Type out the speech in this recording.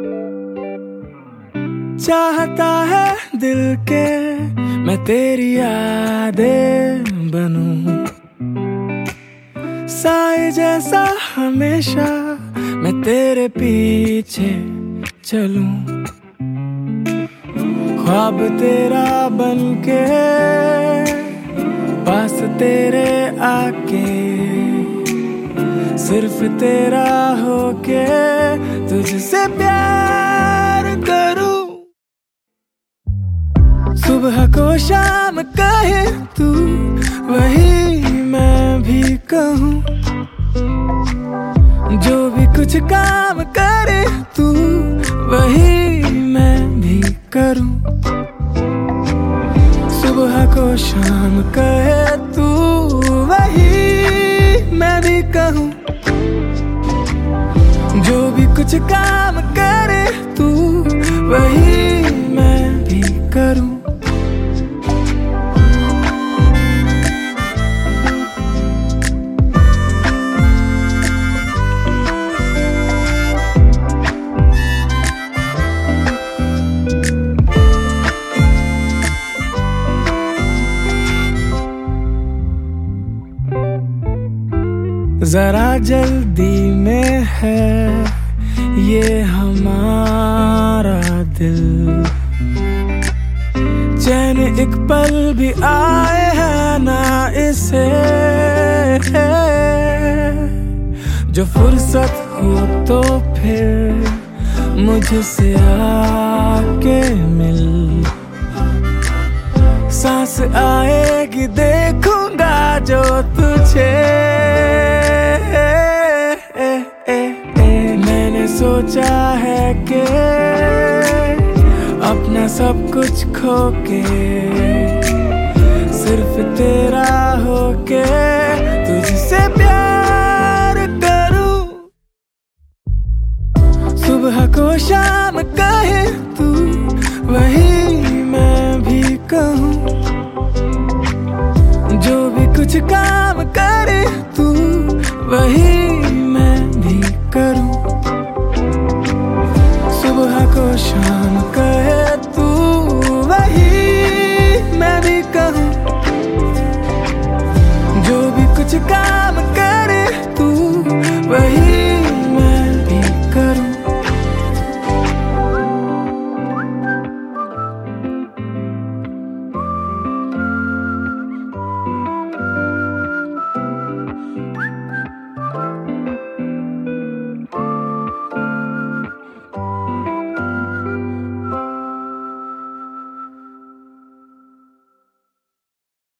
चाहता है दिल के मैं तेरी यादें बनूं, साए जैसा हमेशा मैं तेरे पीछे चलूं। ख्वाब तेरा बनके पास तेरे आके, सिर्फ तेरा होके तुझसे प्यार करूं। सुबह को शाम कहे तू, वही मैं भी कहूँ। जो भी कुछ काम करे तू, वही मैं भी करूँ। सुबह को शाम कहे तू, वही मैं भी कहूँ। जो भी कुछ काम करे तू, वही मैं भी करूँ। जरा जल्दी में है ये हमारा दिल, चैन एक पल भी आए है ना इसे। जो फुर्सत हो तो फिर मुझसे आके मिल, सांस आएगी देखूंगा जो तुझे। मैंने सोचा है कि अपना सब कुछ खो के, सिर्फ तेरा होके तुझसे प्यार करूं। सुबह को शाम कहे तू, वही